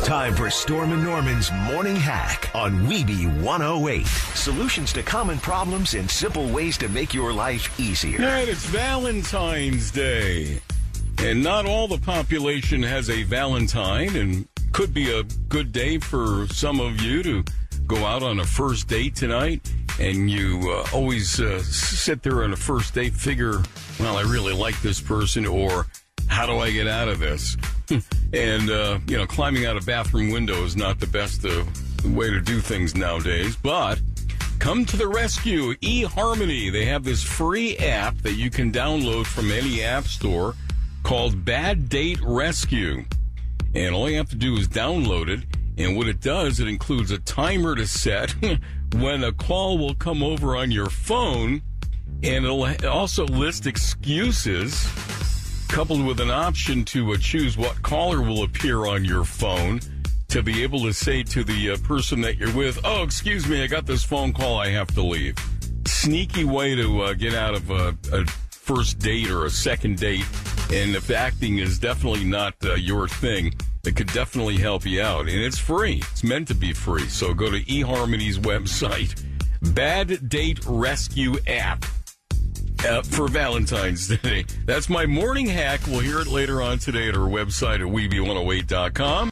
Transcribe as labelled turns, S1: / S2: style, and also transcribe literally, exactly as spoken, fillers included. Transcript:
S1: Time for Storm and Norman's Morning Hack on Weeby one oh eight. Solutions to common problems and simple ways to make your life easier.
S2: All right, it's Valentine's Day. And not all the population has a Valentine, and could be a good day for some of you to go out on a first date tonight. And you uh, always uh, sit there on a first date, figure, well, I really like this person, or how do I get out of this? And, uh, you know, climbing out a bathroom window is not the best uh, way to do things nowadays. But come to the rescue. eHarmony. They have this free app that you can download from any app store called Bad Date Rescue. And all you have to do is download it. And what it does, it includes a timer to set when a call will come over on your phone. And it'll also list excuses, coupled with an option to uh, choose what caller will appear on your phone, to be able to say to the uh, person that you're with, oh, excuse me, I got this phone call, I have to leave. Sneaky way to uh, get out of a, a first date or a second date. And if acting is definitely not uh, your thing, it could definitely help you out. And it's free. It's meant to be free. So go to eHarmony's website, Bad Date Rescue app. Uh, for Valentine's Day. That's my morning hack. We'll hear it later on today at our website at Weeby one oh eight dot com.